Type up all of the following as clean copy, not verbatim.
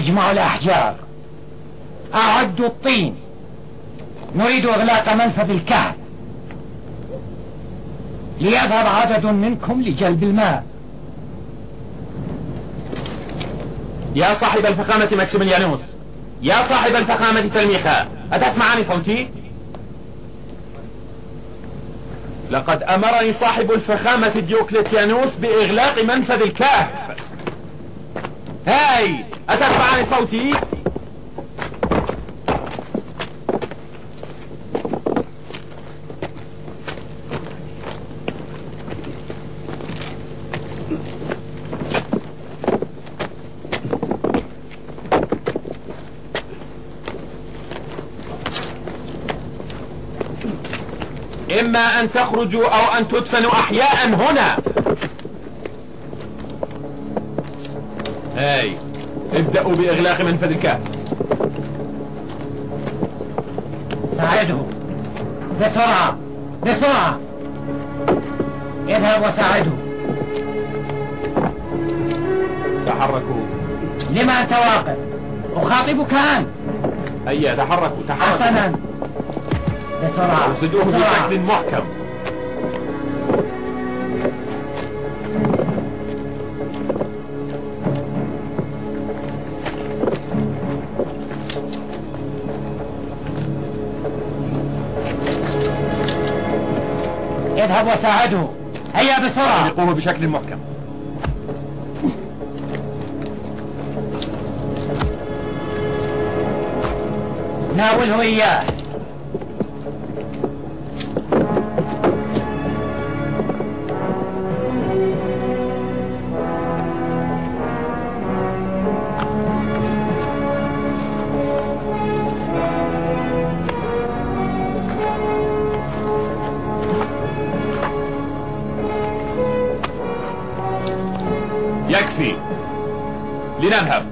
اجمعوا الأحجار، أعدوا الطين، نريد إغلاق منفذ الكهف ليذهب عدد منكم لجلب الماء. يا صاحب الفخامة ماكسيميليانوس، يا صاحب الفخامة تلميخا، أتسمعني صوتي؟ لقد أمرني صاحب الفخامة ديوكليتيانوس بإغلاق منفذ الكهف. هاي، أتسمعني صوتي؟ إما أن تخرجوا أو أن تدفنوا أحياء هنا. هاي، ابدأوا بإغلاق منفذ الكهف. ساعده بسرعة بسرعة، اذهب وساعده. تحركوا. لما أنت واقف؟ أخاطبك أنت. هيا تحركوا تحركوا. حسنا بسرعة. أرصدوه بشكل محكم. اذهب وساعده، هيا بسرعة. أغلقوه بشكل محكم. ناوله إياه. يكفي، لنذهب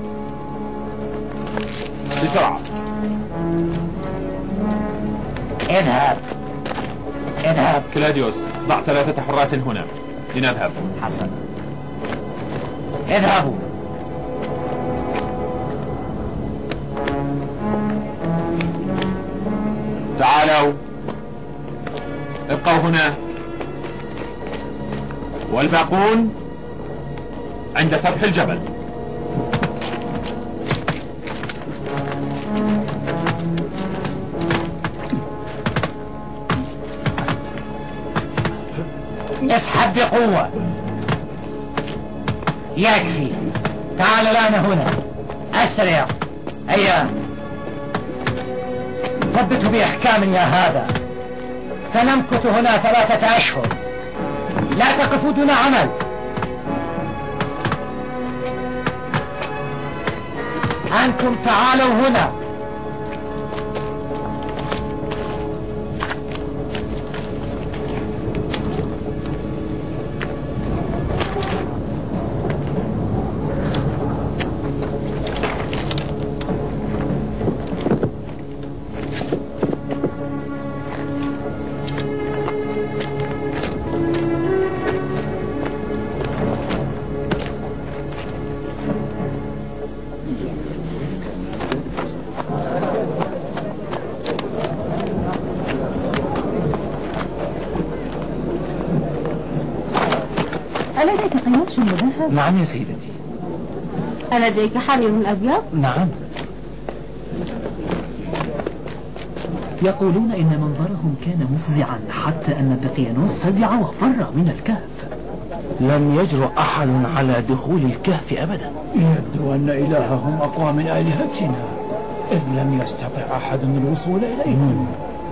بسرعة. اذهب اذهب. كلاديوس، ضع 3 حراس هنا، لنذهب. حسنا، اذهبوا. تعالوا، ابقوا هنا، والباقون عند سفح الجبل. اسحب بقوة. يكفي، تعال الآن هنا، أسرع. هيا، ثبته بإحكام يا هذا. سنمكث هنا 3 أشهر، لا تقفوا دون عمل. أنتم تعالوا هنا. ألديك قماش مذهب؟ نعم يا سيدتي. ألديك حرير أبيض؟ نعم. يقولون إن منظرهم كان مفزعا حتى أن دقيانوس فزع وفر من الكهف. لم يجرؤ أحد على دخول الكهف أبدا. يبدو أن إلههم أقوى من آلهتنا، إذ لم يستطع أحد الوصول إليهم.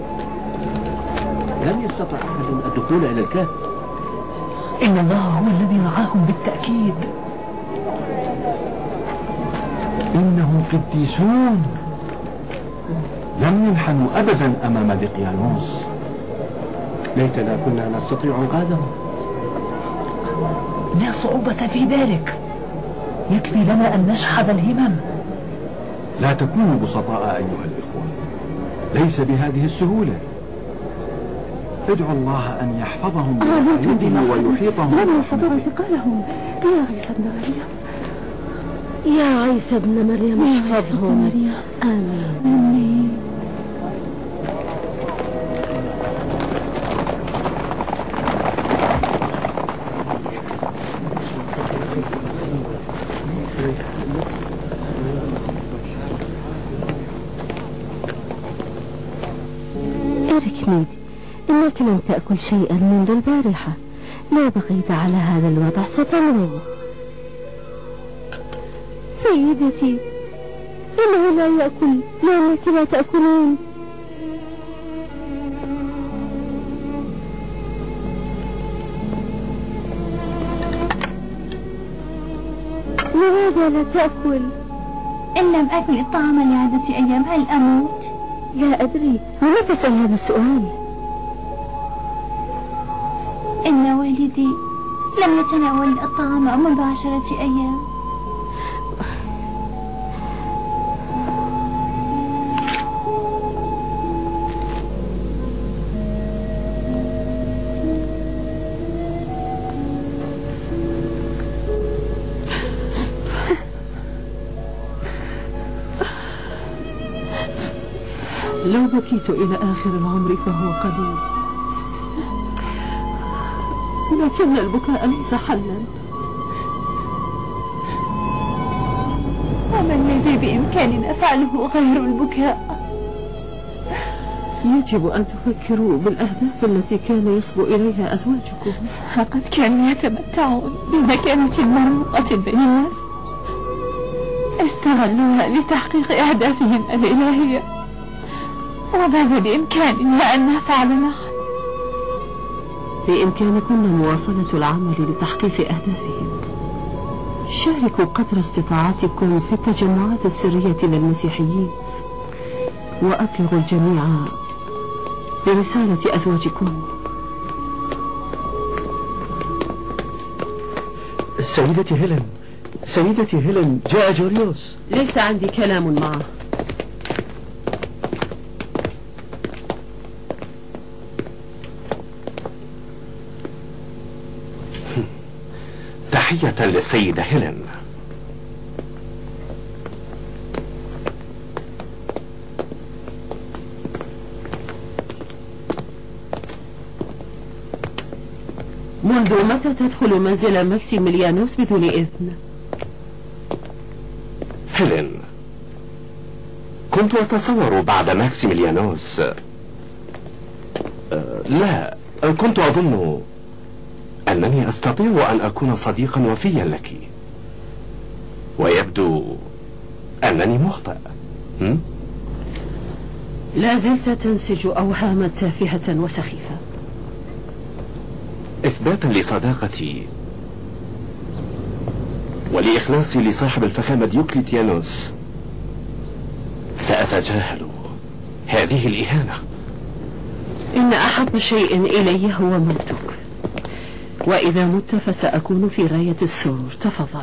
لم يستطع أحد الدخول إلى الكهف. إن الله هو الذي رعاهم بالتأكيد. إنهم قديسون، لم ينحنوا أبدا أمام دقيانوس. ليتنا كنا نستطيع إنقاذهم. لا صعوبة في ذلك، يكفي لنا أن نشحذ الهمم. لا تكونوا بسطاء أيها الإخوة، ليس بهذه السهولة. ادعوا الله أن يحفظهم برعايته ويحيطهم لن برحمته. يستطيعوا انتقالهم. يا عيسى ابن مريم، يا عيسى ابن مريم احفظهم. آمين. إركنيد، إنك لم تأكل شيئا منذ البارحة. لو بقيت على هذا الوضع ستمرض. سيدتي، إنه لا يأكل لأنك لا تأكلين. لماذا لا تأكل؟ إن لم أكل الطعام لعدة أيام هل أموت؟ لا أدري، لماذا تسأل هذا السؤال؟ إن والدي لم يتناول الطعام منذ 10 أيام. لو بكيت إلى آخر العمر فهو قليل، لكن البكاء ليس حلا. وما الذي بإمكاننا فعله غير البكاء؟ يجب أن تفكروا بالأهداف التي كان يصبو إليها أزواجكم. لقد كانوا يتمتعون بمكانة مرموقة بين الناس، استغلوها لتحقيق أهدافهم الإلهية، وماذا بإمكاننا أن نفعل نحن؟ بإمكانكم مواصلة العمل لتحقيق أهدافهم. شاركوا قدر استطاعتكم في التجمعات السرية للمسيحيين، وأبلغوا الجميع برسالة أزواجكم. سيدتي هيلين، جاء جوليوس. ليس عندي كلام معه. تحية للسيدة هيلين. منذ متى تدخل منزل ماكسيميليانوس بدون إذن؟ هيلين، كنت أتصور بعد ماكسيميليانوس لا، كنت أظن أنني أستطيع أن أكون صديقا وفيا لك، ويبدو أنني مخطئ. لا زلت تنسج أوهاما تافهة وسخيفة. إثباتا لصداقتي ولإخلاصي لصاحب الفخامة ديوكليتيانوس سأتجاهل هذه الإهانة. إن أحب شيء إلي هو موتك، وإذا مت فسأكون في غاية السرور. تفضل.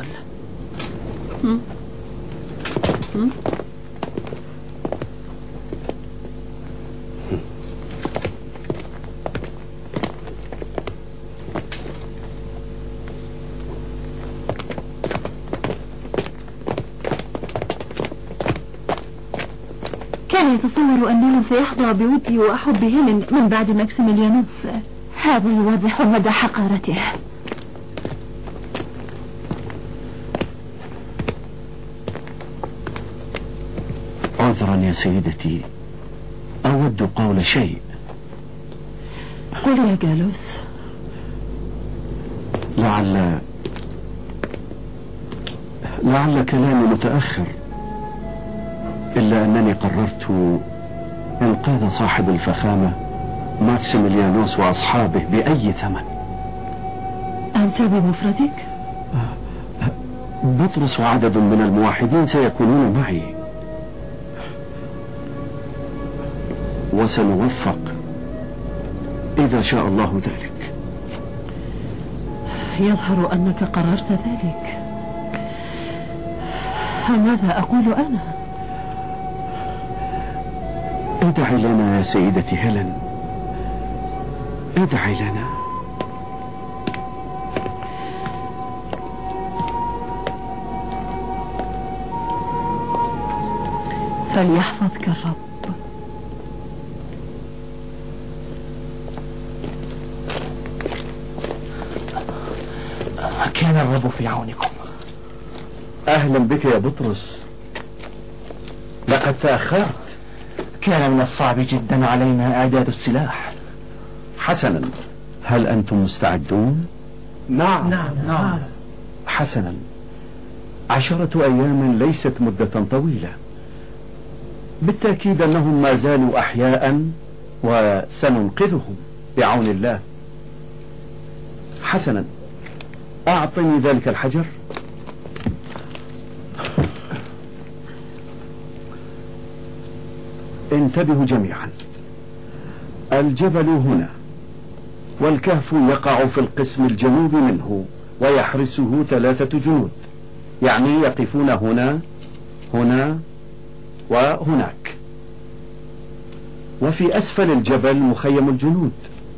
كان يتصور أنه سيخضع بودي وحب هيلين من بعد ماكسيميليانوس. هذا يوضح مدى حقارته. عذرا يا سيدتي، أود قول شيء. قل يا جالوس. لعل كلامي متأخر، إلا أنني قررت إنقاذ صاحب الفخامة ماكسيميليانوس وأصحابه بأي ثمن. أنت بمفردك؟ بطرس وعدد من الموحدين سيكونون معي، وسنوفق إذا شاء الله ذلك. يظهر أنك قررت ذلك. ماذا أقول أنا؟ ادعي لنا يا سيدتي هيلين، ادعي لنا. فليحفظك الرب. كان الرب في عونكم. أهلا بك يا بطرس، لقد تأخرت. كان من الصعب جدا علينا إعداد السلاح. حسنا، هل أنتم مستعدون؟ نعم. حسنا، 10 أيام ليست مدة طويلة، بالتأكيد أنهم ما زالوا أحياء وسننقذهم بعون الله. حسنا، أعطني ذلك الحجر. انتبهوا جميعا، الجبل هنا والكهف يقع في القسم الجنوبي منه، ويحرسه 3 جنود، يعني يقفون هنا هنا وهناك. وفي أسفل الجبل مخيم الجنود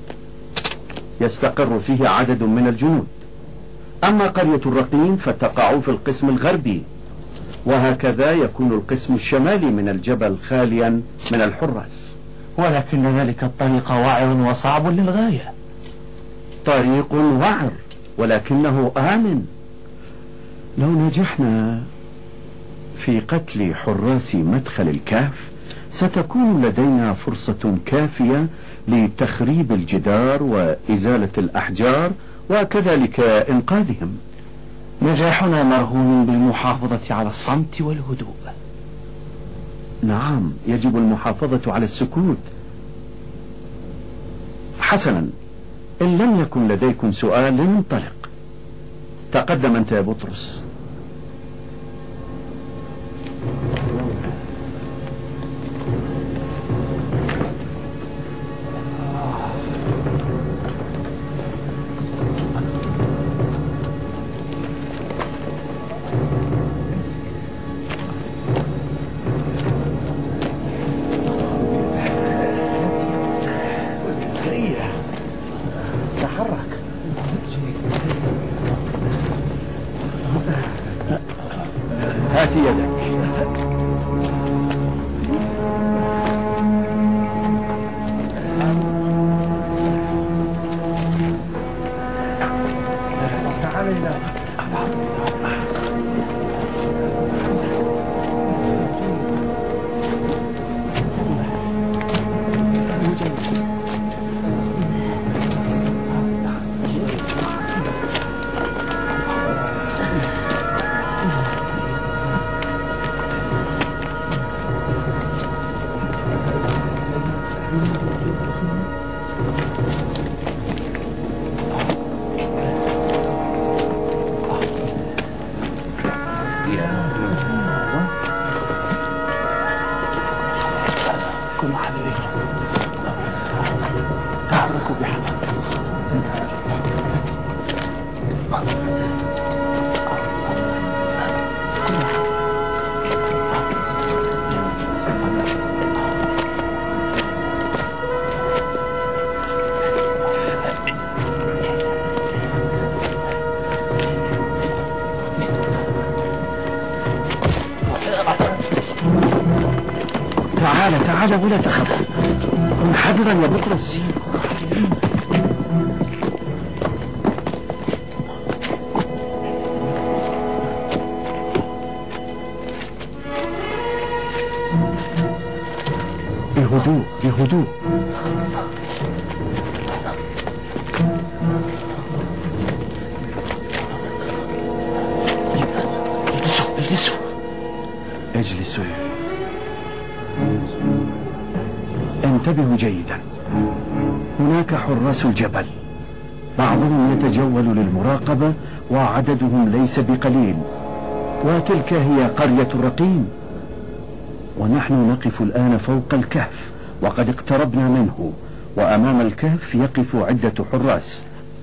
يستقر فيه عدد من الجنود. أما قرية الرقيم فتقع في القسم الغربي، وهكذا يكون القسم الشمالي من الجبل خاليا من الحراس. ولكن ذلك الطريق وعر وصعب للغاية. طريق وعر ولكنه آمن. لو نجحنا في قتل حراس مدخل الكهف ستكون لدينا فرصة كافية لتخريب الجدار وإزالة الأحجار وكذلك إنقاذهم. نجاحنا مرهون بالمحافظة على الصمت والهدوء. نعم، يجب المحافظة على السكوت. حسنا، إن لم يكن لديكم سؤال لننطلق. تقدم أنت يا بطرس. هات يدك. تعال ولا تخف. كن حذرا يا بطرس. بهدوء بهدوء. اجلسوا. انتبهوا جيدا، هناك حراس الجبل، بعضهم يتجول للمراقبة وعددهم ليس بقليل، وتلك هي قرية الرقيم، ونحن نقف الآن فوق الكهف وقد اقتربنا منه، وأمام الكهف يقف عدة حراس.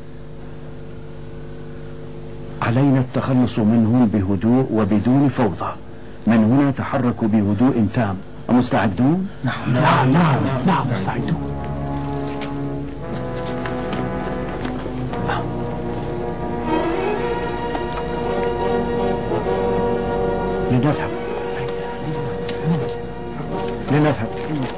علينا التخلص منهم بهدوء وبدون فوضى. من هنا تحركوا بهدوء تام. مستعدون؟ نعم مستعدون. لنذهب. لنذهب.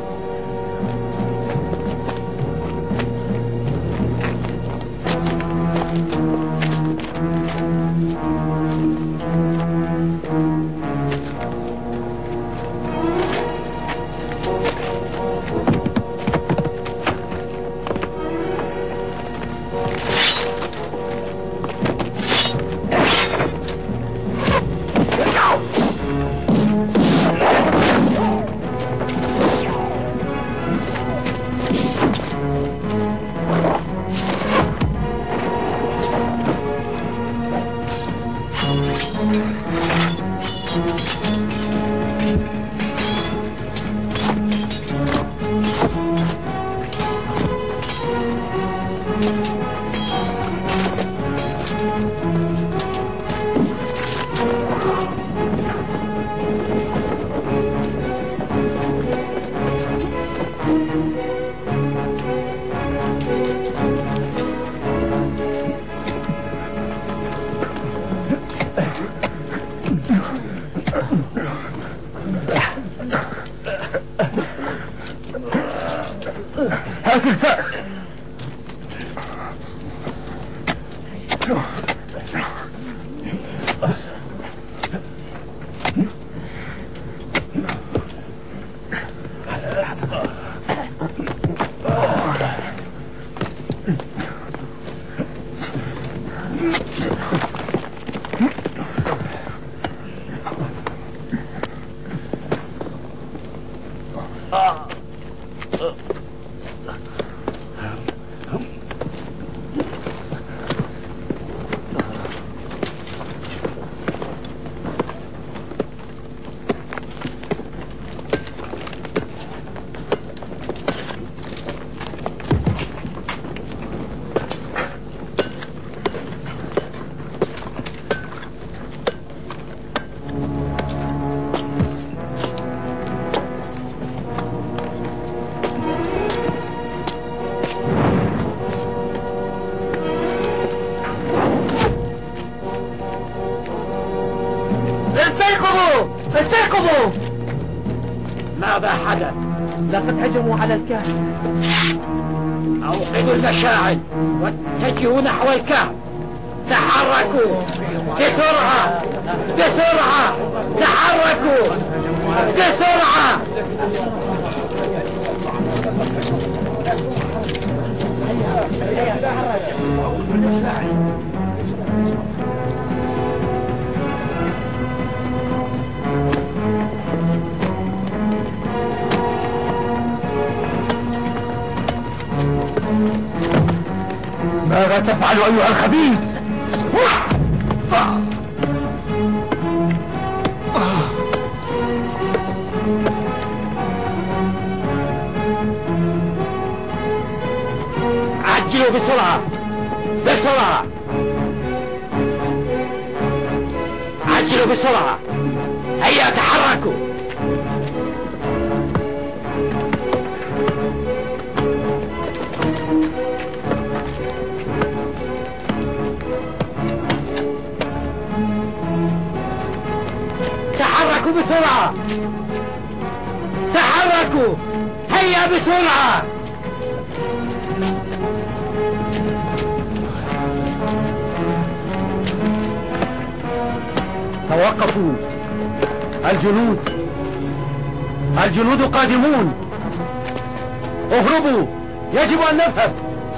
هات الكأس. استيقظوا! ماذا حدث؟ لقد هجموا على الكهف. أوقدوا المشاعل واتجهوا نحو الكهف. تحركوا بسرعة بسرعة، تحركوا بسرعة. ماذا تفعل أيها الخبيث؟ عجلوا بسرعة بسرعة، عجلوا بسرعة، هيا تحركوا. تحركوا بسرعة، تحركوا، هيا بسرعة. توقفوا، الجنود قادمون. اهربوا، يجب أن نذهب.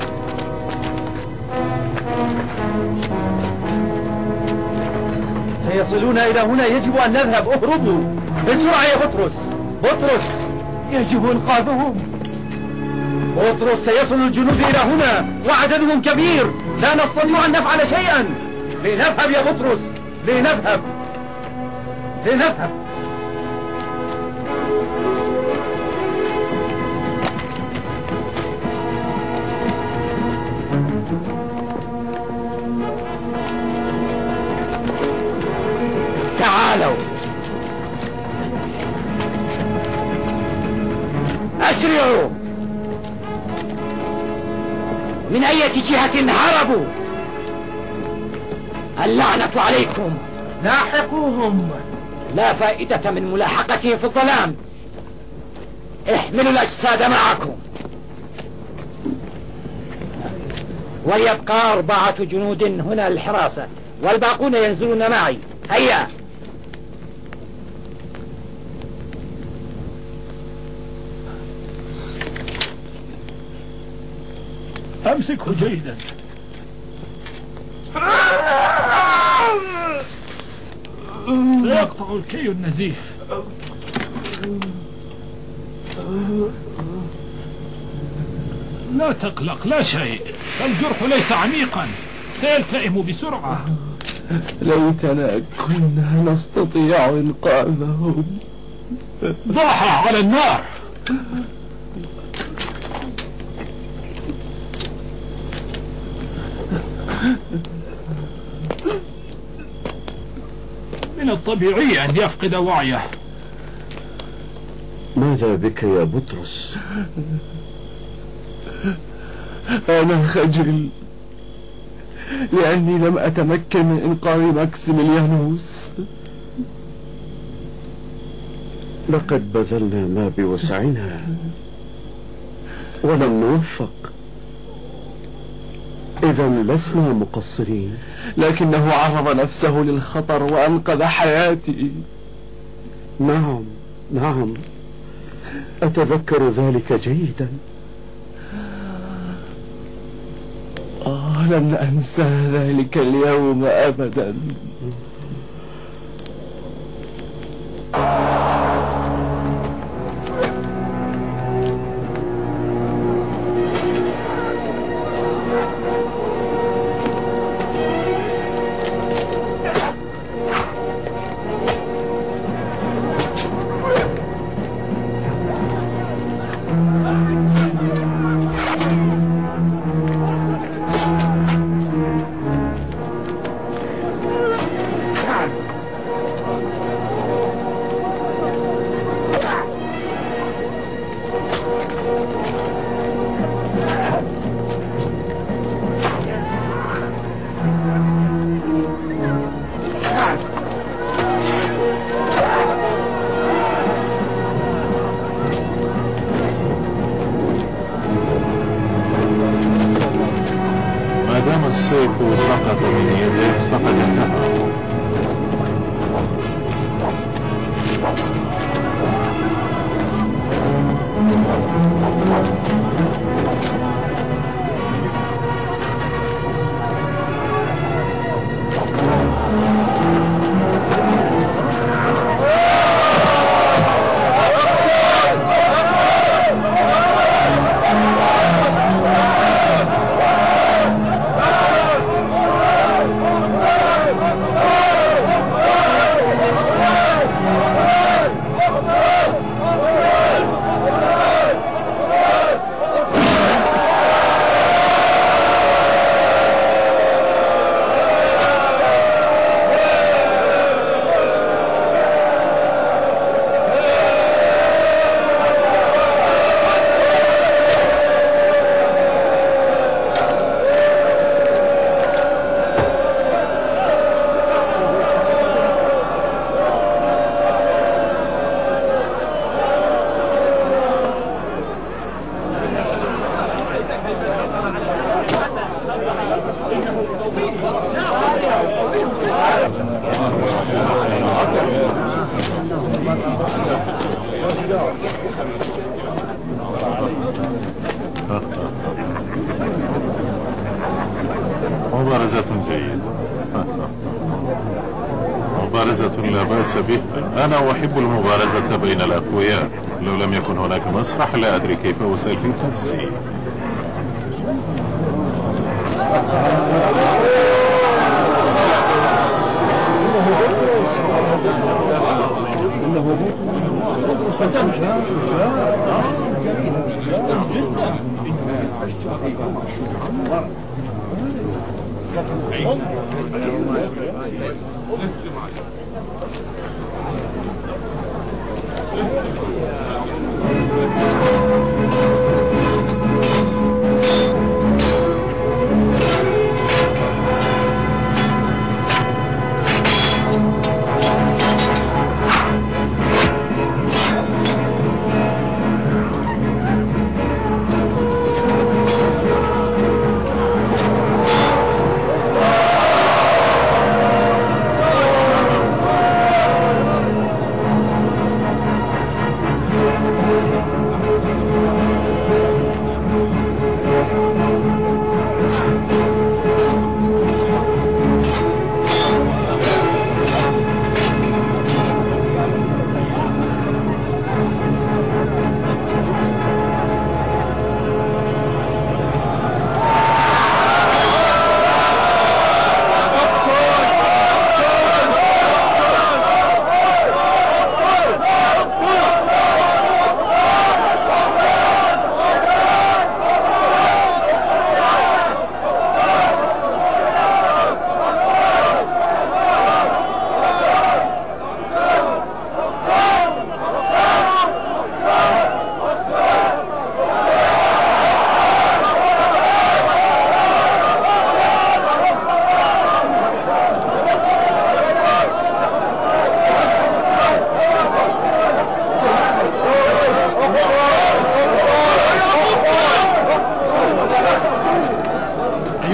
سيصلون إلى هنا، يجب أن نذهب. اهربوا بسرعة يا بطرس. بطرس، يجب إنقاذهم. بطرس، سيصل الجنود إلى هنا وعددهم كبير، لا نستطيع أن نفعل شيئا. لنذهب يا بطرس، لنذهب. تعالوا، أسرعوا. من أي جهة هربوا؟ اللعنة عليكم. لاحقوهم. لا فائدة من ملاحقتهم في الظلام. احملوا الأجساد معكم، وليبقى 4 جنود هنا للحراسة، والباقون ينزلون معي. هيا. أمسكه جيدا. سيقطع الكي النزيف. لا تقلق، لا شيء، الجرح ليس عميقا، سيلتئم بسرعة. ليتنا كنا نستطيع إنقاذهم. ضعها على النار. من الطبيعي أن يفقد وعيه. ماذا بك يا بطرس؟ أنا خجل لأني لم أتمكن من إنقاذ ماكسيميليانوس. لقد بذلنا ما بوسعنا ولم نوفق، إذا لسنا مقصرين. لكنه عرض نفسه للخطر وأنقذ حياتي. نعم نعم، أتذكر ذلك جيدا. لن أنسى ذلك اليوم أبدا. السيف سقط من يده فقد انتهى. مبارزة جيدة. مبارزة لا بأس به. أنا أحب المبارزة بين الأقوياء. لو لم يكن هناك مسرح لا أدري كيف أسلي نفسي.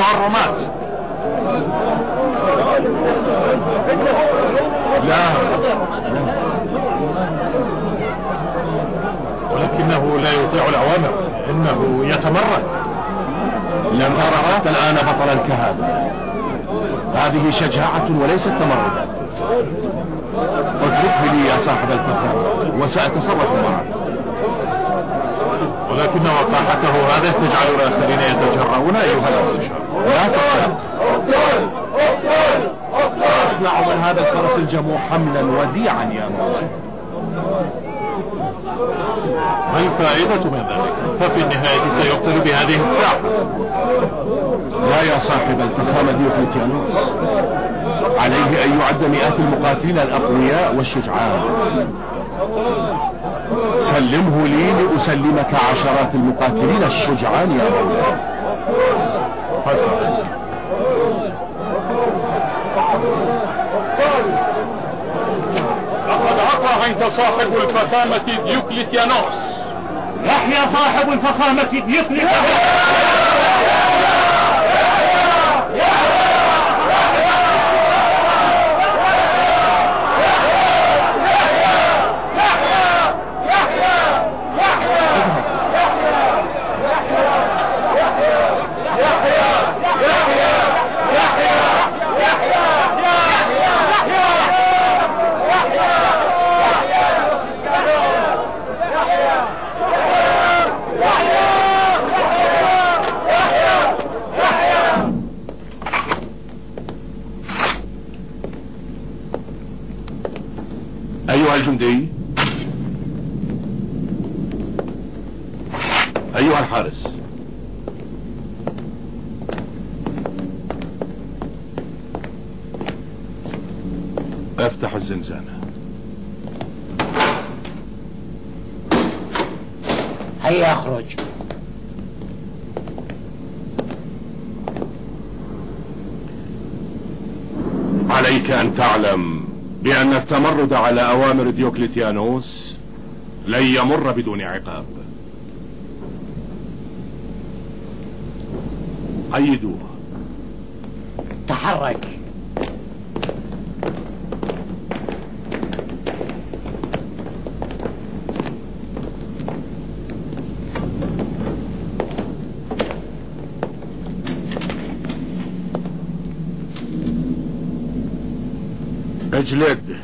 أيها الرماة. لا، ولكنه لا يطيع الأوامر، إنه يتمرد. لم أرى حتى الآن بطلا كهذا. هذه شجاعة وليست تمردا. اتركه لي يا صاحب الفخامة وسأتصرف معك. ولكن وقاحته هذه تجعل الآخرين يتجرؤون أيها الاستشار. لا تقلق، أصنع من هذا الفرس الجموع حملا وديعا يا مولاي. ما الفائدة من ذلك؟ ففي النهاية سيقتل بهذه الساعة. لا يا صاحب الفخامة ديوكليتيانوس، عليه أن يعد مئات المقاتلين الأقوياء والشجعان. سلمه لي لأسلمك عشرات المقاتلين الشجعان يا مولاي. حسنا. لقد عفى عنك صاحب الفخامة ديوكليتيانوس. يحيى صاحب الفخامة ديوكليتيانوس. أيها الجندي، أيها الحارس، افتح الزنزانة. هيا اخرج. عليك أن تعلم بأن التمرد على أوامر ديوكليتيانوس لن يمر بدون عقاب. أيدوه. تحرك. اجلد.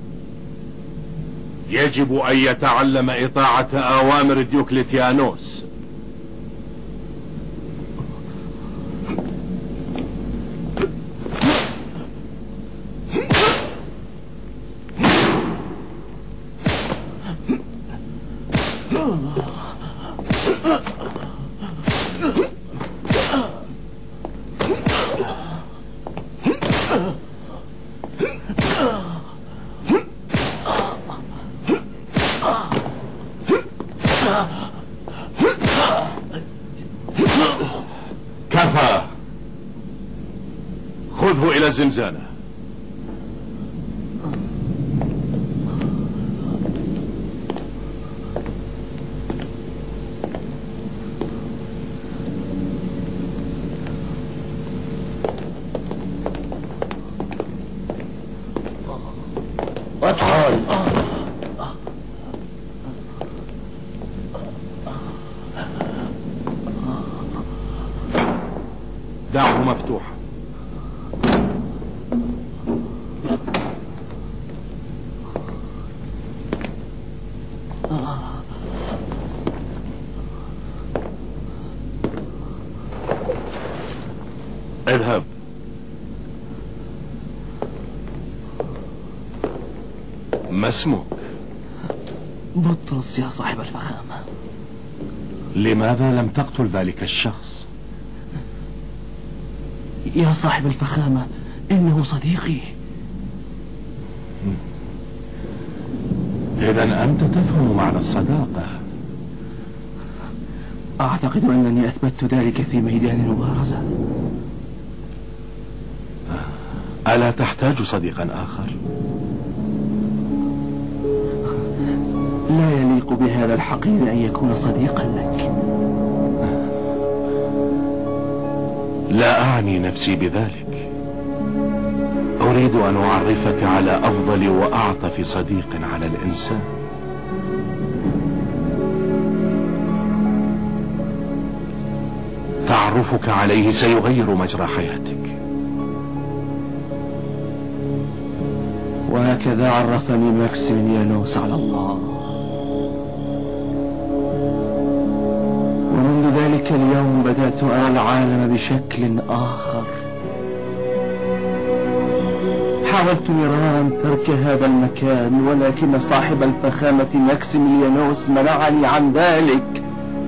يجب أن يتعلم إطاعة أوامر ديوكليتيانوس. كفى. خذه إلى الزنزانة. ادخل. دعه مفتوحا. اذهب. ما اسمك؟ بطرس يا صاحب الفخامة. لماذا لم تقتل ذلك الشخص؟ يا صاحب الفخامة، إنه صديقي. إذن أنت تفهم معنى الصداقة. أعتقد أنني أثبتت ذلك في ميدان المبارزة. ألا تحتاج صديقا آخر؟ لا يليق بهذا الحقير أن يكون صديقا لك. لا أعني نفسي بذلك، أريد أن أعرفك على أفضل وأعطف صديق على الإنسان. تعرفك عليه سيغير مجرى حياتك. وهكذا عرفني ماكسيميليانوس على الله، ومنذ ذلك اليوم بدأت أرى العالم بشكل آخر. حاولت مرارا ترك هذا المكان، ولكن صاحب الفخامة ماكسيميليانوس منعني عن ذلك.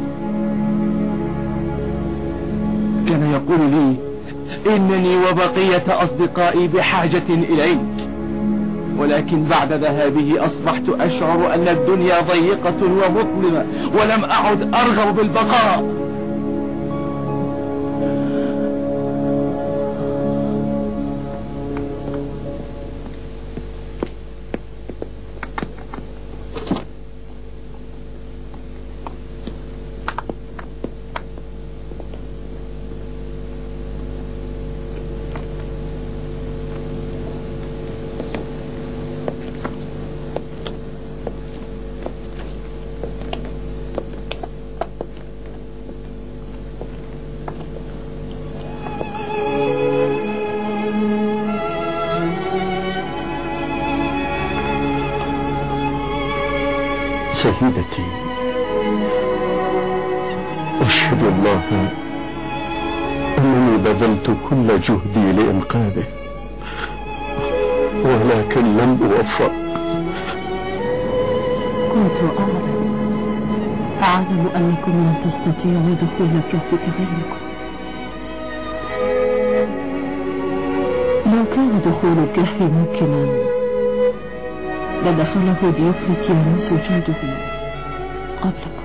كان يقول لي إنني وبقية أصدقائي بحاجة إليك، ولكن بعد ذهابه أصبحت أشعر أن الدنيا ضيقة ومظلمة، ولم أعد أرغب بالبقاء. سيدتي، أشهد الله أنني بذلت كل جهدي لإنقاذه، ولكن لم أوفق. كنت أعلم أنكم لن تستطيعوا دخول الكهف كغيركم. لو كان دخول الكهف ممكنا لدخله ديوكليتيانوس وجنده قبلكم.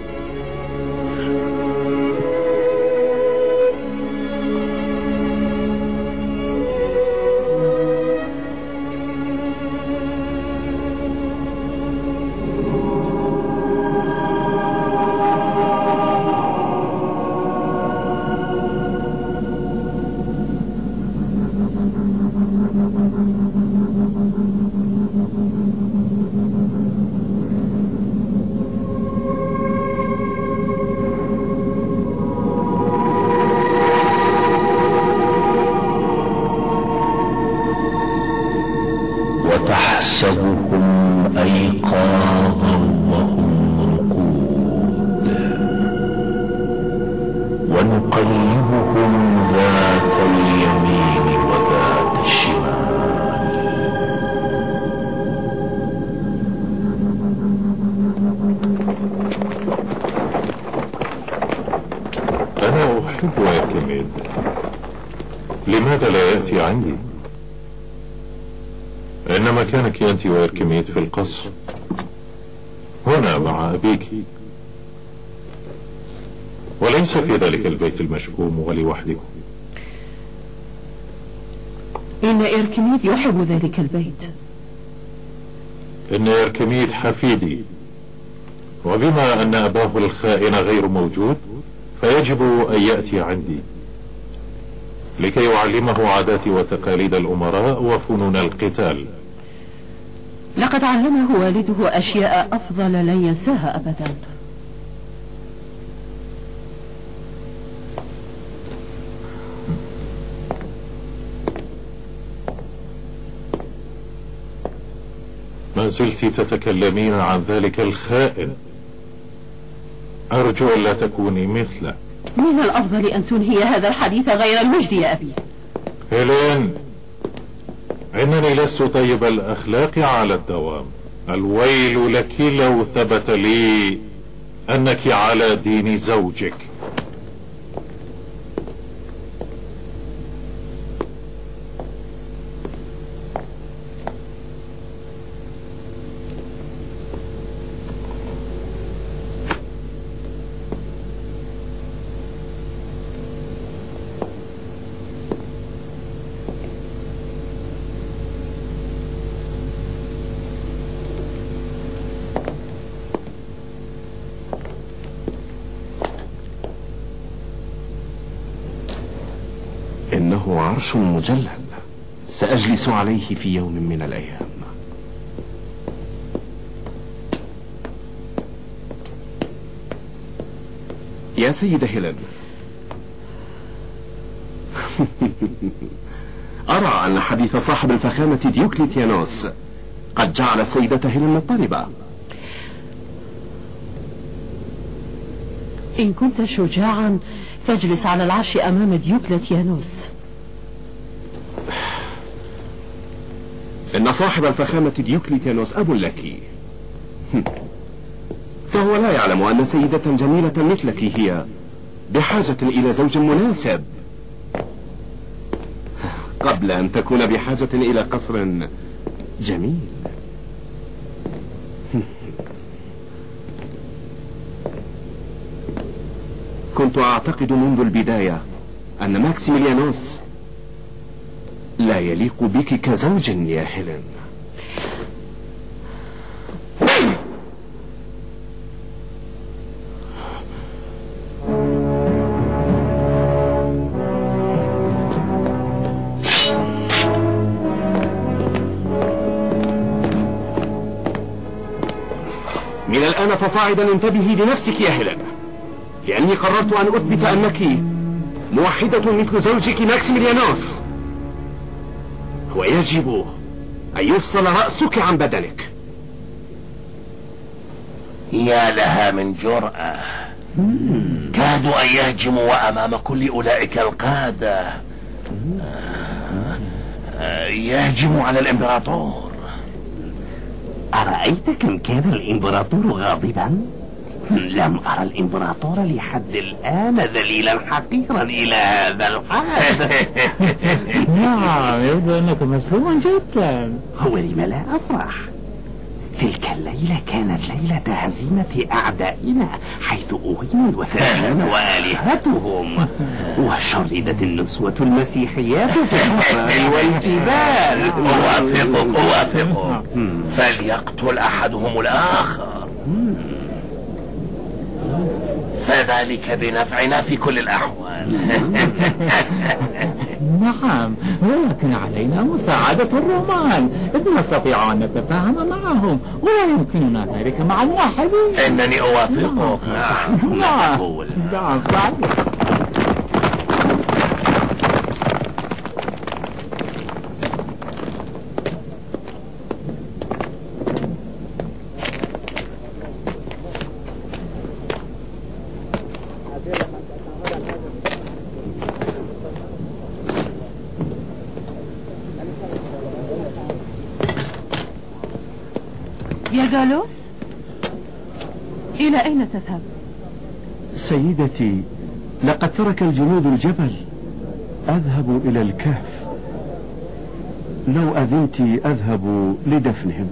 وتحسبهم أيقاظا وهم رقود، ونقلبهم ذات اليمين وذات الشمال. أنا أحب أركميد، لماذا لا يأتي عندي؟ إن مكانك أنت وإركميد في القصر، هنا مع أبيك، وليس في ذلك البيت المشؤوم ولوحدكم. إن إركميد يحب ذلك البيت. إن إركميد حفيدي، وبما أن أباه الخائن غير موجود فيجب أن يأتي عندي لكي يعلمه عادات وتقاليد الأمراء وفنون القتال. لقد علمه والده أشياء أفضل لن ينساها أبدا. ما زلت تتكلمين عن ذلك الخائن، أرجو أن لا تكوني مثله. من الأفضل أن تنهي هذا الحديث غير المجدي يا أبي. هيلين، إنني لست طيب الأخلاق على الدوام. الويل لك لو ثبت لي أنك على دين زوجك. إنه عرش مجلل سأجلس عليه في يوم من الأيام. يا سيدة هيلين، أرى أن حديث صاحب الفخامة ديوكليتيانوس قد جعل السيدة هيلين مضطربة. إن كنت شجاعا فاجلس على العرش أمام ديوكليتيانوس. إن صاحب الفخامة ديوكليتيانوس أب لك، فهو لا يعلم أن سيدة جميلة مثلك هي بحاجة إلى زوج مناسب قبل أن تكون بحاجة إلى قصر جميل. كنت أعتقد منذ البداية أن ماكسيميليانوس لا يليق بك كزوج يا هيلين. من الآن فصاعدا انتبهي لنفسك يا هيلين، لأني قررت أن أثبت أنك موحدة مثل زوجك ماكسيميليانوس، ويجب أن يفصل رأسك عن بدنك. يا لها من جرأة، كادوا أن يهجموا أمام كل أولئك القادة، يهجموا على الإمبراطور. أرأيت كم كان الإمبراطور غاضبا؟ لم أرى الإمبراطور لحد الآن ذليلا حقيرا إلى هذا الحد. نعم، يبدو أنك مسرور جدا. ولم لا أفرح؟ تلك الليلة كانت ليلة هزيمة أعدائنا، حيث أهين الوثنيون وآلهتهم، وشردت النسوة المسيحيات في البحر والجبال. أوافقك، فليقتل أحدهم الآخر، فذلك بنفعنا في كل الأحوال. نعم، ولكن علينا مساعدة الرومان، إذ نستطيع أن نتفاهم معهم، ولا يمكننا ذلك مع الموحدين. إنني أوافقك. نعم، نعم صحيح. يا جالوس، إلى أين تذهب؟ سيدتي، لقد ترك الجنود الجبل. أذهب إلى الكهف. لو أذنت أذهب لدفنهم.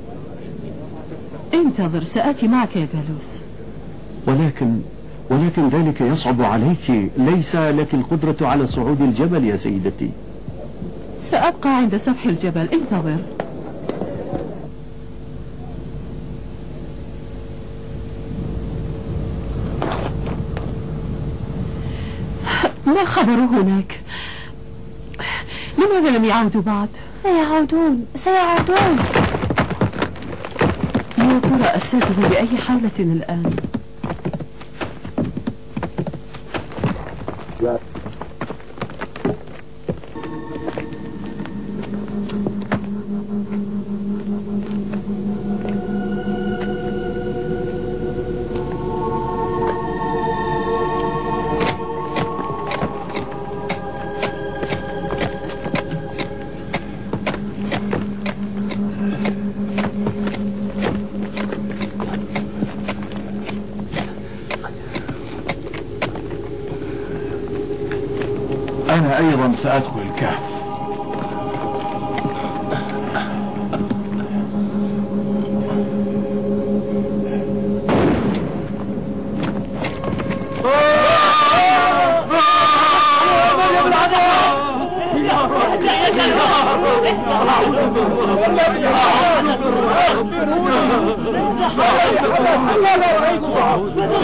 انتظر، سآتي معك يا جالوس. ولكن ذلك يصعب عليك. ليس لك القدرة على صعود الجبل يا سيدتي. سأبقى عند سفح الجبل، انتظر. ما خبر هناك؟ لماذا لم يعودوا بعد؟ سيعودون. يا ترى أساته بأي حالة الآن؟ أنا أيضا سأدخل الكهف.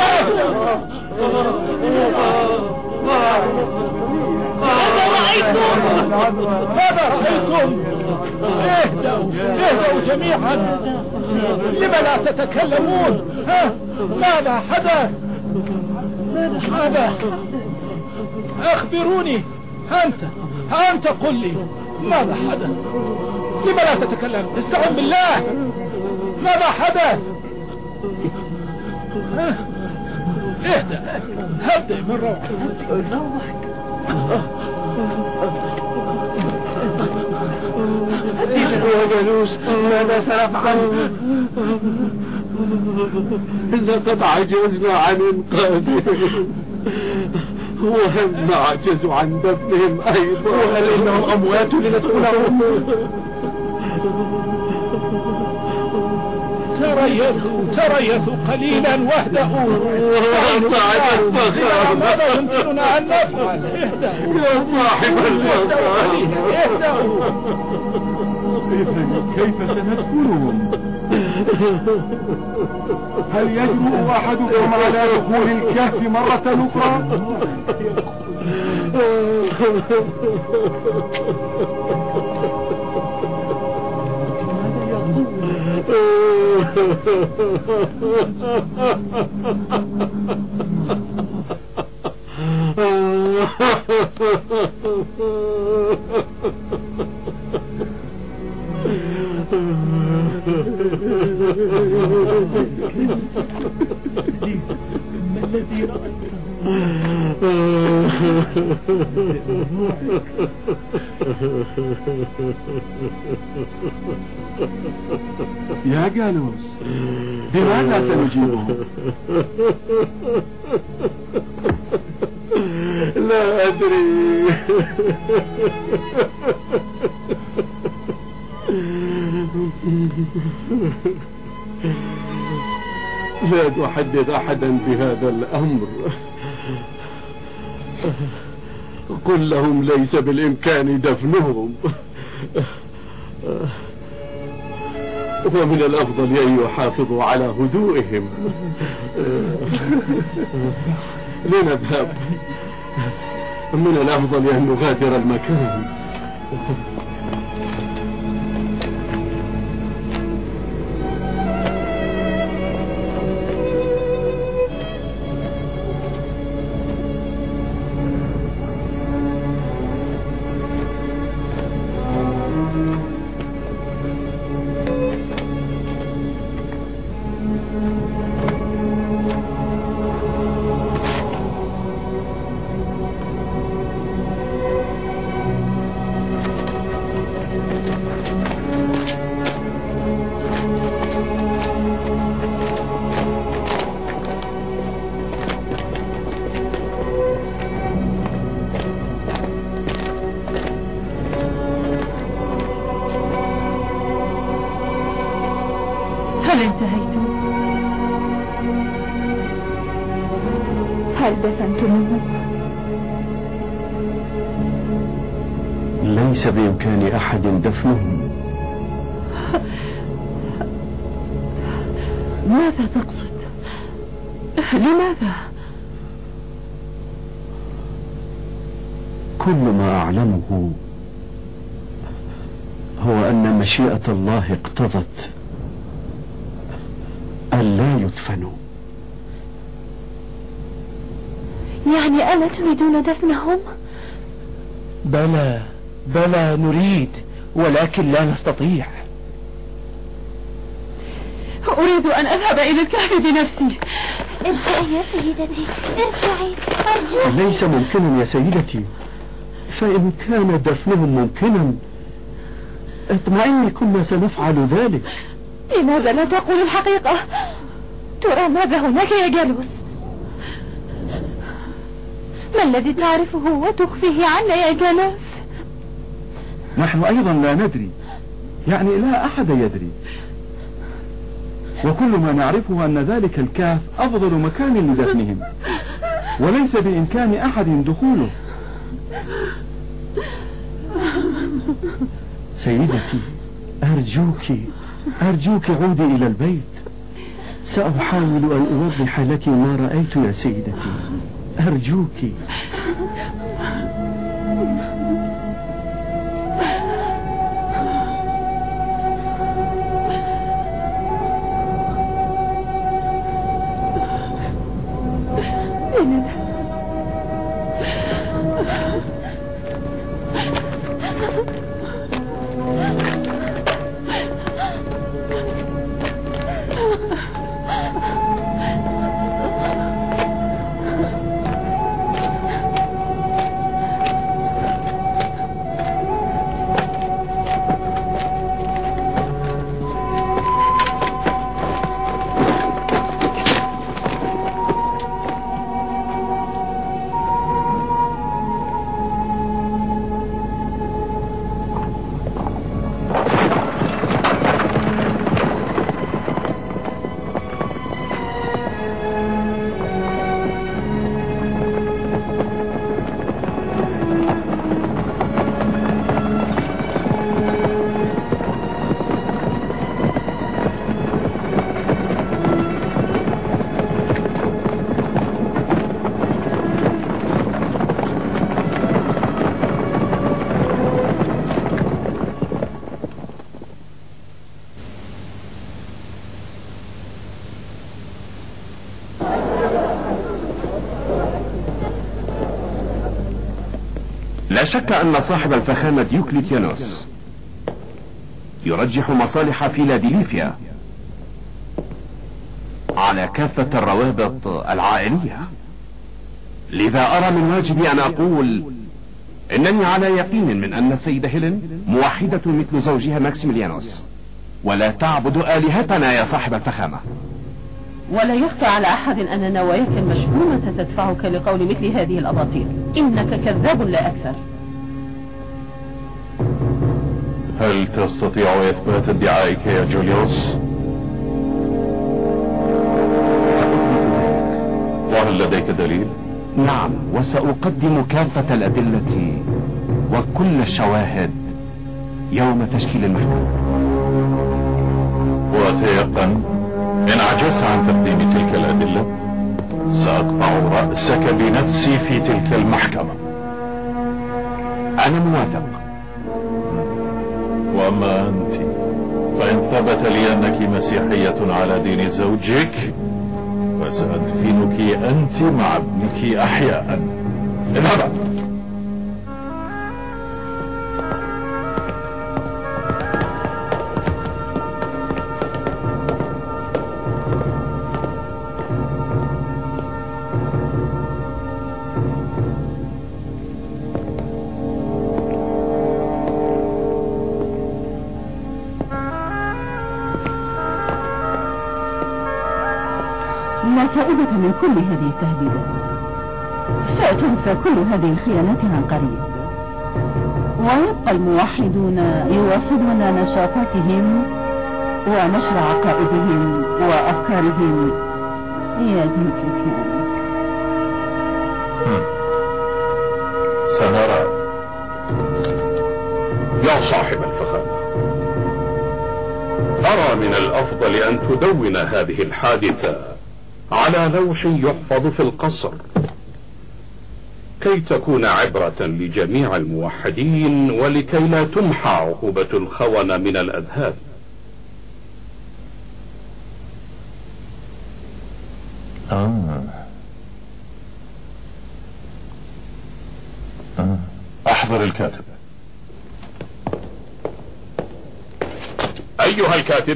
ماذا رأيتم؟ ماذا رأيتم؟ اهدأوا جميعا. لم لا تتكلمون؟ ماذا حدث؟ أخبروني. أنت قل لي ماذا حدث؟ لم لا تتكلم؟ استعن بالله. ماذا حدث؟ اهدأ من روحك. يا جالوس ماذا سنفعل؟ لقد عجزنا عن إنقاذهم، وهم عجزوا عن دفنهم أيضا. وهل إنهم أموات لندخلهم؟ تريثوا قليلا واهدأوا. ماذا يمكننا أن نفعل؟ اهدأوا يا صاحب الفخامة. اهدأوا. كيف سندخلهم؟ هل يجرؤ أحدكم على دخول الكهف مرة أخرى؟ ما الذي رأيته؟ يا جالوس بماذا سنجيبهم؟ لا أدري. لا تحدث أحدا بهذا الأمر. قل لهم ليس بالإمكان دفنهم، ومن الأفضل أن يحافظوا على هدوئهم. لنذهب، من الأفضل أن نغادر المكان. هل انتهيتم؟ هل دفنتموه؟ ليس بإمكان أحد دفنهم. ماذا تقصد؟ لماذا؟ كل ما أعلمه هو أن مشيئة الله اقتضت أن لا يدفنوا. يعني ألا تريدون دفنهم؟ بلى نريد، ولكن لا نستطيع. أريد أن أذهب إلى الكهف بنفسي. ارجعي يا سيدتي، ارجعي أرجوك. ليس ممكنا يا سيدتي، فإن كان دفنهم ممكنا اطمئني كنا سنفعل ذلك. لماذا لا تقول الحقيقة؟ ترى ماذا هناك يا جالوس؟ ما الذي تعرفه وتخفيه عنا يا جالوس؟ نحن أيضا لا ندري، يعني لا أحد يدري، وكل ما نعرفه أن ذلك الكهف أفضل مكان لدفنهم، وليس بإمكان أحد دخوله. سيدتي أرجوك عودي إلى البيت. سأحاول أن أوضح لك ما رأيت يا سيدتي، أرجوك. لا شك أن صاحب الفخامة ديوكليتيانوس يرجح مصالح فيلادلفيا على كافة الروابط العائلية، لذا أرى من واجبي أن أقول إنني على يقين من أن السيدة هيلين موحدة مثل زوجها ماكسيميليانوس، ولا تعبد آلهتنا يا صاحب الفخامة. ولا يخفى على أحد أن نواياك المشؤومة تدفعك لقول مثل هذه الأباطيل. إنك كذاب لا أكثر. هل تستطيع إثبات ادعائك يا جوليوس؟ وهل لديك دليل؟ نعم، وسأقدم كافة الأدلة وكل الشواهد يوم تشكيل المحكمة. وتيقن إن عجزت عن تقديم تلك الأدلة سأقطع رأسك بنفسي في تلك المحكمة. أنا موافق. وأما أنت فإن ثبت لي أنك مسيحية على دين زوجك فسأدفنك أنت مع ابنك أحياء. اذهبا. لا فائدة من كل هذه التهديدات. ستنسى كل هذه الخيانات عن قريب، ويبقى الموحدون يواصلون نشاطاتهم ونشر عقائدهم وأفكارهم يا ديوكليتيان. سنرى. يا صاحب الفخامة، أرى من الأفضل أن تدون هذه الحادثة على لوح يحفظ في القصر كي تكون عبرة لجميع الموحدين، ولكي لا تمحى عقوبة الخونة من الأذهان. أحضر الكاتب. أيها الكاتب.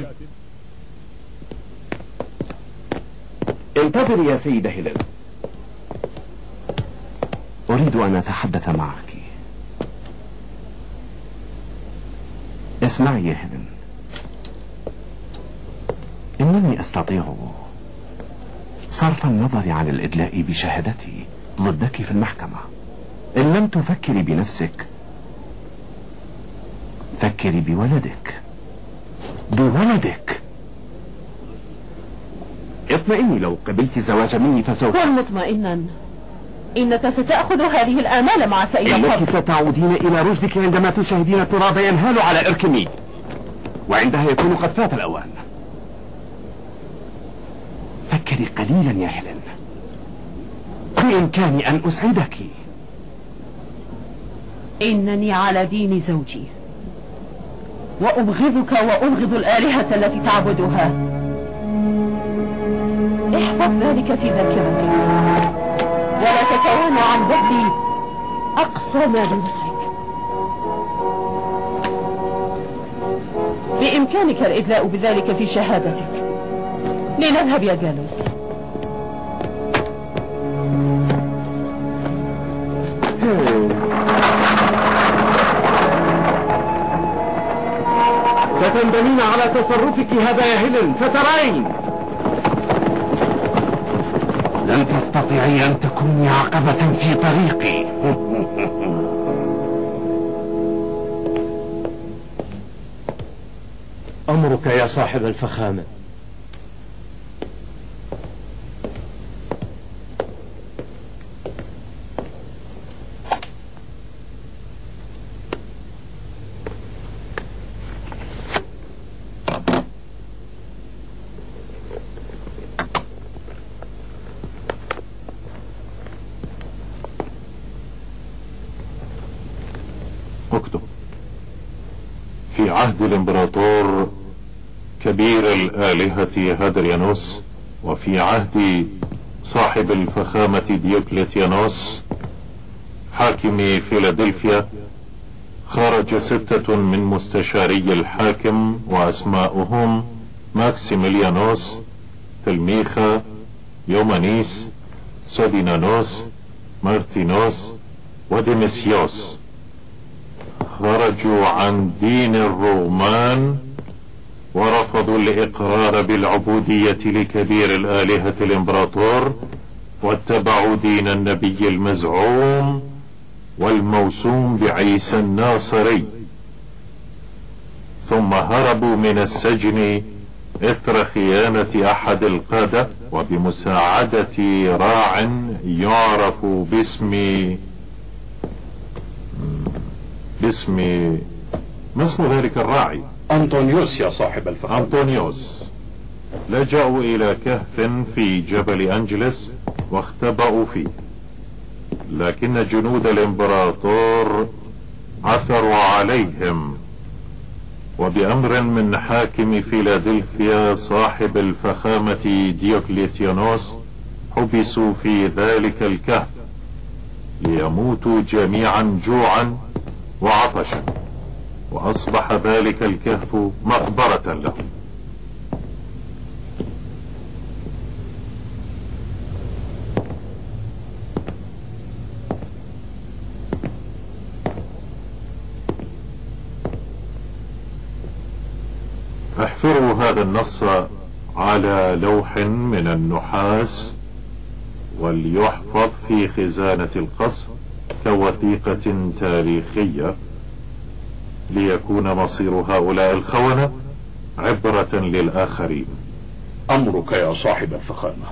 انتظر يا سيدة هيلين، أريد أن أتحدث معك. اسمعي يا هيلين، إنني أستطيع صرف النظر عن الإدلاء بشهادتي ضدك في المحكمة. إن لم تفكري بنفسك فكري بولدك. اطمئني، لو قبلت الزواج مني فسوف. كن مطمئنا، إنك ستأخذ هذه الآمال معك إلى إنك ستعودين إلى رشدك عندما تشاهدين التراب ينهال على إركمي، وعندها يكون قد فات الأوان. فكري قليلا يا هيلين، بإمكاني أن أسعدك. إنني على دين زوجي، وأبغضك وأبغض الآلهة التي تعبدها. احفظ ذلك في ذاكرتك، ولا تتوانى عن بذل أقصى ما بوسعك. بإمكانك الإدلاء بذلك في شهادتك. لنذهب يا جالوس. ستندمين على تصرفك هذا يا هيلين، سترين. لن تستطيعي أن تكوني عقبة في طريقي. أمرك يا صاحب الفخامة. اكتب: في عهد الامبراطور كبير الآلهة هادريانوس، وفي عهد صاحب الفخامة ديوكليتيانوس، حاكم فيلادلفيا خرج 6 من مستشاري الحاكم، وأسماؤهم ماكسيميليانوس، تلميخا، يومانيس، سودينانوس، مارتينوس، وديمسيوس. خرجوا عن دين الرومان ورفضوا الإقرار بالعبودية لكبير الآلهة الإمبراطور، واتبعوا دين النبي المزعوم والموسوم بعيسى الناصري، ثم هربوا من السجن إثر خيانة أحد القادة وبمساعدة راع يعرف ما اسم ذلك الراعي؟ أنطونيوس يا صاحب الفخامة. أنطونيوس. لجأوا إلى كهف في جبل أنجلس واختبأوا فيه، لكن جنود الإمبراطور عثروا عليهم، وبأمر من حاكم فيلادلفيا صاحب الفخامة ديوكليتيانوس حبسوا في ذلك الكهف ليموتوا جميعا جوعا وعطشا، وأصبح ذلك الكهف مقبرة لهم. احفروا هذا النص على لوح من النحاس وليحفظ في خزانة القصر كوثيقة تاريخية، ليكون مصير هؤلاء الخونة عبرة للآخرين. أمرك يا صاحب الفخامة.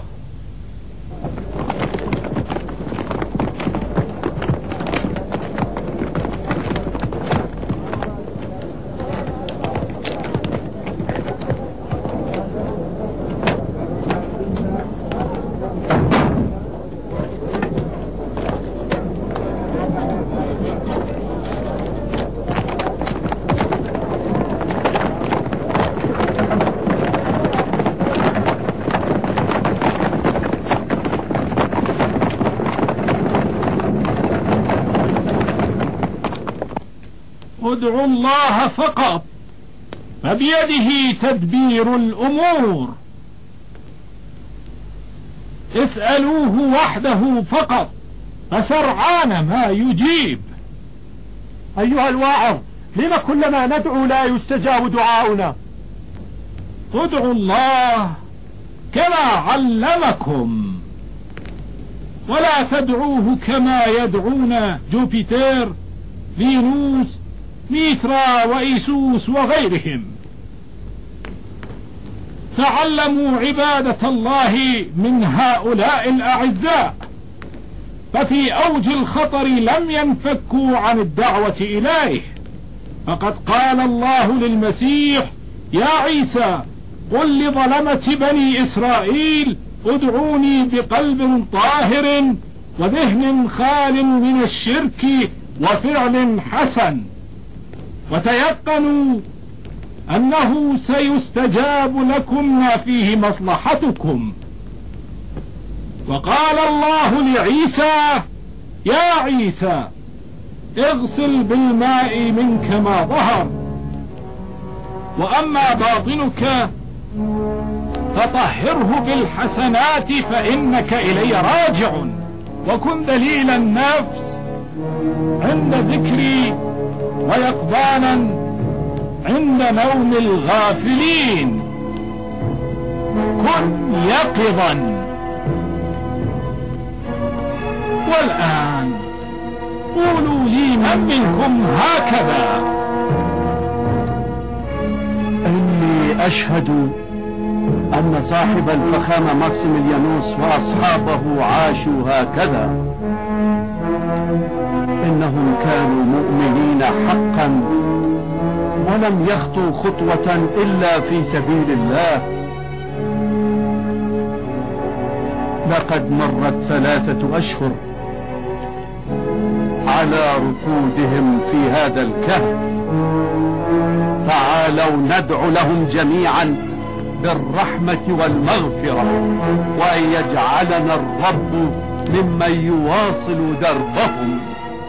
ادعوا الله فقط، فبيده تدبير الأمور. اسألوه وحده فقط، فسرعان ما يجيب. أيها الواعظ، لما كلما ندعو لا يستجاب دعاؤنا؟ ادعوا الله كما علمكم، ولا تدعوه كما يدعون جوبيتر، فينوس، ميترا وإيسوس وغيرهم. تعلموا عبادة الله من هؤلاء الأعزاء، ففي أوج الخطر لم ينفكوا عن الدعوة إليه. فقد قال الله للمسيح: يا عيسى، قل لظلمة بني إسرائيل ادعوني بقلب طاهر وذهن خال من الشرك وفعل حسن، وتيقنوا أنه سيستجاب لكم ما فيه مصلحتكم. وقال الله لعيسى: يا عيسى، اغسل بالماء منك ما ظهر، وأما باطنك فطهره بالحسنات فإنك إلي راجع، وكن دليل النفس عند ذكري ويقظانا عند نوم الغافلين. كن يقظا. والآن قولوا لي من منكم هكذا: إني أشهد أن صاحب الفخامة ماكسيميليانوس وأصحابه عاشوا هكذا. إنهم كانوا مؤمنين حقا ولم يخطوا خطوة إلا في سبيل الله. لقد مرت 3 أشهر على ركودهم في هذا الكهف. تعالوا ندعو لهم جميعا بالرحمة والمغفرة، وأن يجعلنا الرب ممن يواصل دربهم.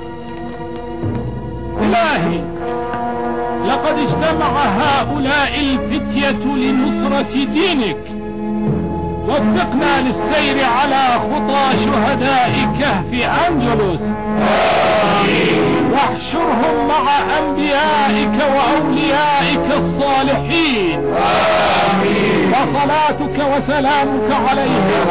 إلهي، لقد اجتمع هؤلاء الفتية لنصرة دينك، وفقنا للسير على خطى شهداء كهف أنجلوس، واحشرهم مع أنبيائك وأوليائك الصالحين، وصلاتك وسلامك عليهم.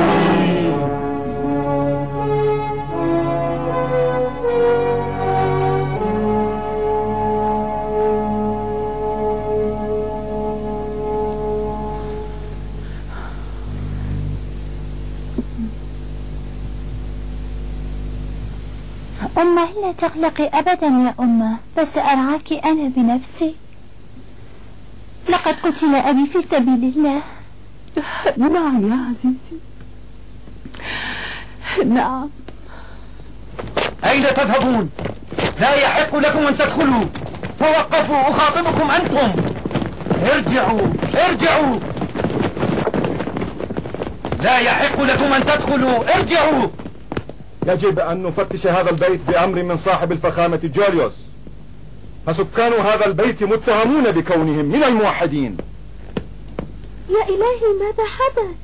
أمه لا تقلقي أبدا يا أمه، بس أرعاك أنا بنفسي. لقد قتل أبي في سبيل الله. نعم يا عزيزي، نعم. أين تذهبون؟ لا يحق لكم أن تدخلوا. توقفوا، أخاطبكم أنتم. ارجعوا ارجعوا، لا يحق لكم أن تدخلوا. ارجعوا. يجب أن نفتش هذا البيت بأمر من صاحب الفخامة جوليوس، فسكان هذا البيت متهمون بكونهم من الموحدين. يا إلهي، ماذا حدث؟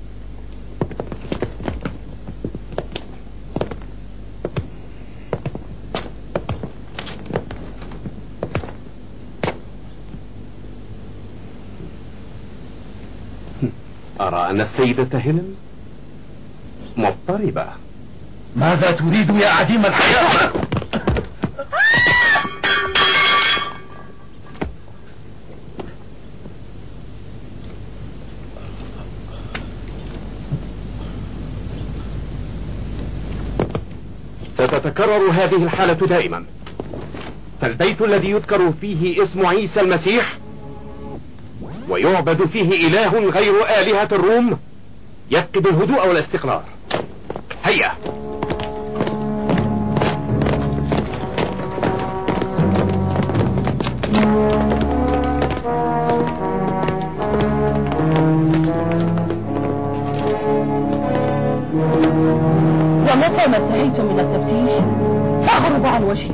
أرى أن السيدة هيلين مضطربة. ماذا تريد يا عديم الحياة؟ ستتكرر هذه الحالة دائما، فالبيت الذي يذكر فيه اسم عيسى المسيح ويعبد فيه إله غير آلهة الروم يفقد الهدوء والاستقرار. هيا. ومتى ما انتهيتم من التفتيش فاغربوا عن وجهي.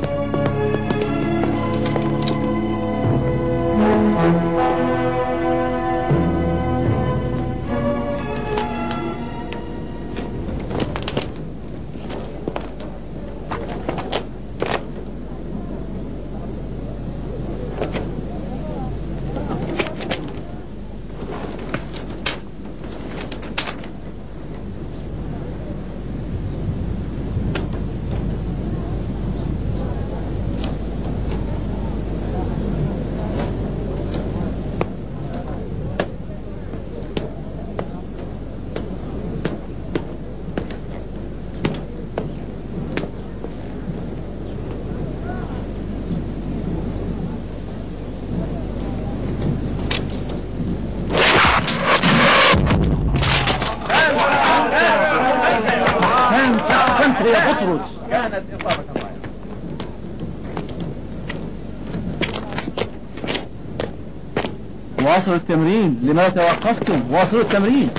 يا بطرس. كانت إصابة رائعة. واصلوا التمرين، لماذا توقفتم؟ واصلوا التمرين.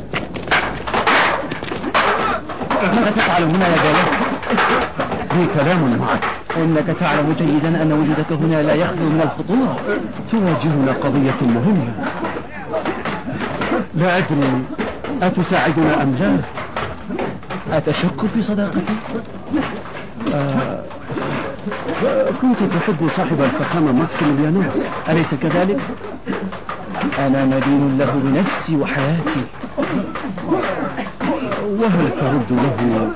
ماذا تفعل هنا يا جالوس؟ لي كلام معك. إنك تعلم جيدا أن وجودك هنا لا يخلو من الخطورة. تواجهنا قضية مهمة، لا أدري أتساعدنا أم لا. أتشك في صداقتي؟ كنت تحب صاحب الفخامة ماكسيميليانوس، أليس كذلك؟ أنا مدين له بنفسي وحياتي. وهل ترد له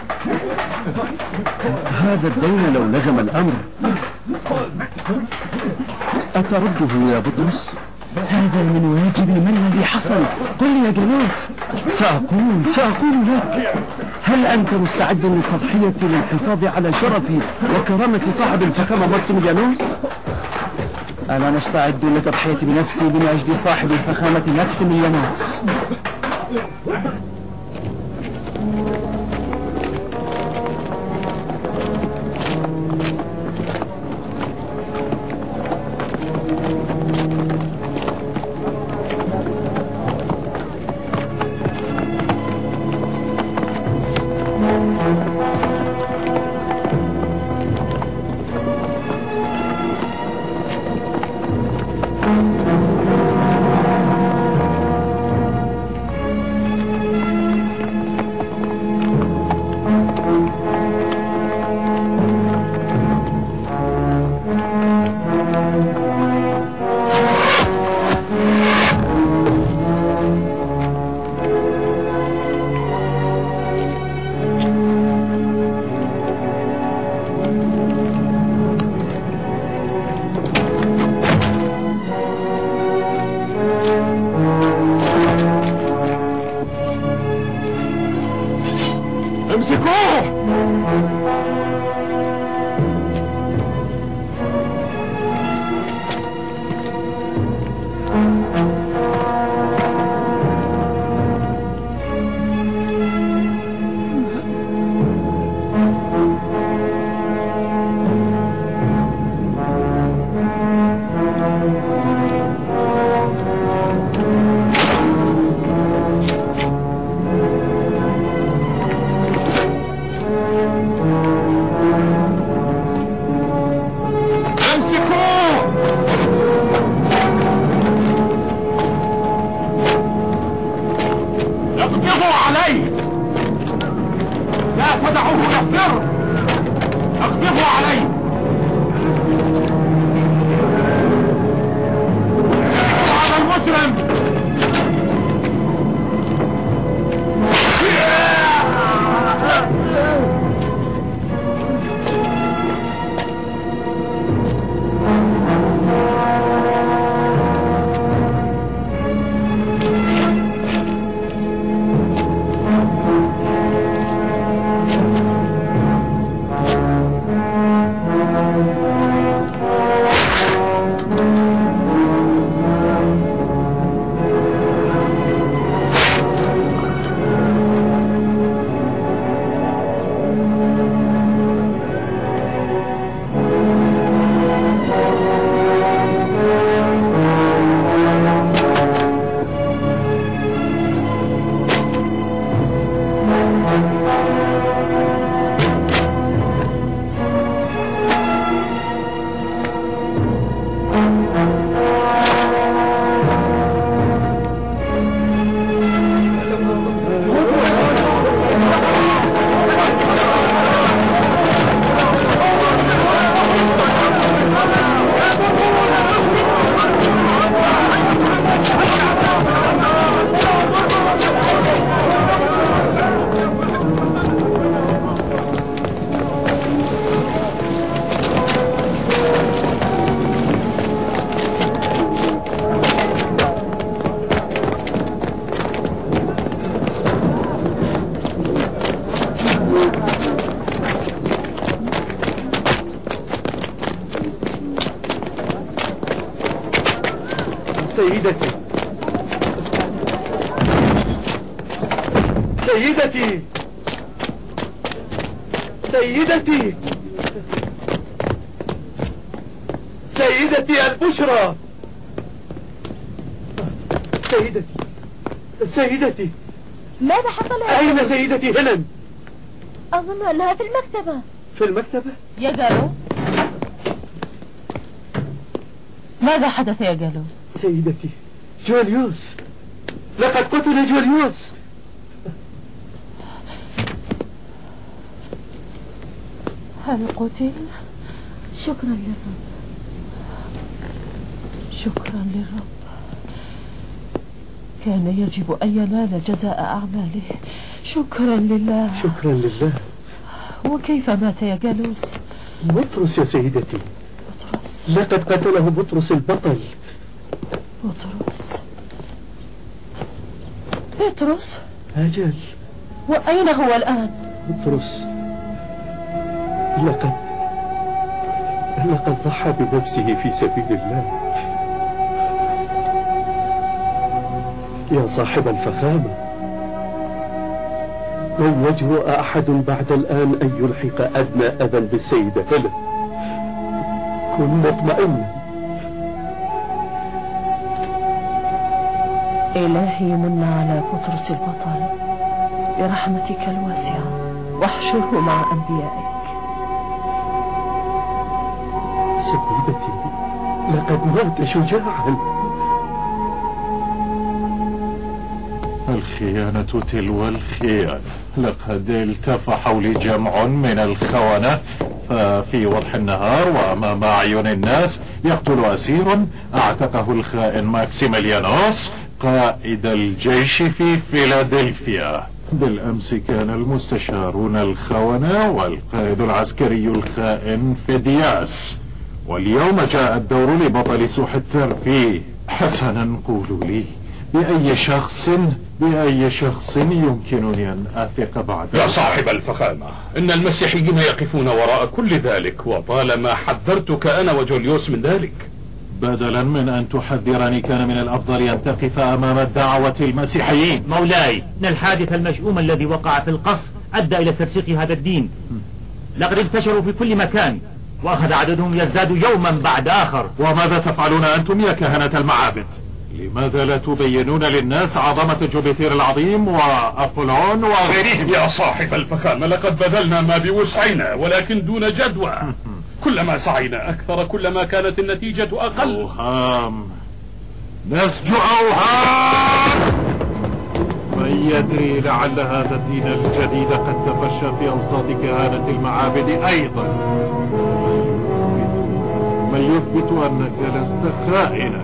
هذا الدين لو لزم الأمر؟ أترده يا بطرس؟ هذا من واجب. ما الذي حصل؟ قل لي يا جالوس. سأقول لك. هل أنت مستعد للتضحية للحفاظ على شرف وكرامة صاحب الفخامة ماكسيميليانوس؟ أنا مستعد للتضحية بنفسي من أجل صاحب الفخامة ماكسيميليانوس. سيدتي سيدتي سيدتي سيدتي البشرى. سيدتي ماذا حصل؟ أين سيدتي هيلين؟ أظن أنها في المكتبة. في المكتبة؟ يا جالوس، ماذا حدث يا جالوس؟ سيدتي جوليوس، لقد قتل جوليوس. هل قتل؟ شكرا للرب. شكرا للرب. كان يجب أن ينال جزاء أعماله. شكرا لله. شكرا لله. وكيف مات يا جالوس؟ بطرس يا سيدتي. بطرس؟ لقد قتله بطرس البطل. بطرس؟ أجل. وأين هو الآن؟ بطرس لقد ضحى بنفسه في سبيل الله. يا صاحب الفخامة، لن يجرؤ أحد بعد الآن أن يلحق أدنى أذى بالسيدة هيلين. كن مطمئنا. إلهي من على بطرس البطل برحمتك الواسعة، واحشره مع أنبيائك. سيدتي لقد مات شجاعا. الخيانة تلو الخيانة. لقد التف حولي جمع من الخونة، ففي وضح النهار وأمام أعين الناس يقتل أسير اعتقه الخائن ماكسيميليانوس قائد الجيش في فيلادلفيا. بالأمس كان المستشارون الخونة والقائد العسكري الخائن فيدياس، واليوم جاء الدور لبطل سوح الترفيه. حسنا قولوا لي، بأي شخص يمكنني أن أثق بعد؟ يا صاحب الفخامة، إن المسيحيين يقفون وراء كل ذلك، وطالما حذرتك أنا وجوليوس من ذلك. بدلا من أن تحذرني كان من الأفضل أن تقف أمام الدعوة المسيحيين. مولاي، إن الحادث المشؤوم الذي وقع في القصر أدى إلى ترسيخ هذا الدين. لقد انتشروا في كل مكان، وأخذ عددهم يزداد يوما بعد آخر. وماذا تفعلون أنتم يا كهنة المعابد؟ لماذا لا تبينون للناس عظمة جوبيتير العظيم وأبولون وغيرهم؟ يا صاحب الفخامة، لقد بذلنا ما بوسعنا ولكن دون جدوى. كلما سعينا أكثر كلما كانت النتيجة أقل. أوهام، نسج أوهام. من يدري، لعل هذا الدين الجديد قد تفشى في أوساط كهنة المعابد أيضا. من يثبت أنك لست خائنا،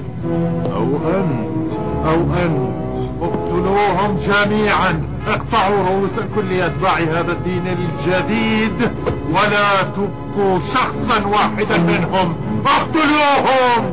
أو أنت اقتلوهم جميعا. اقطعوا رؤوس كل أتباع هذا الدين الجديد، ولا تبقوا شخصا واحدا منهم. اقتلوهم.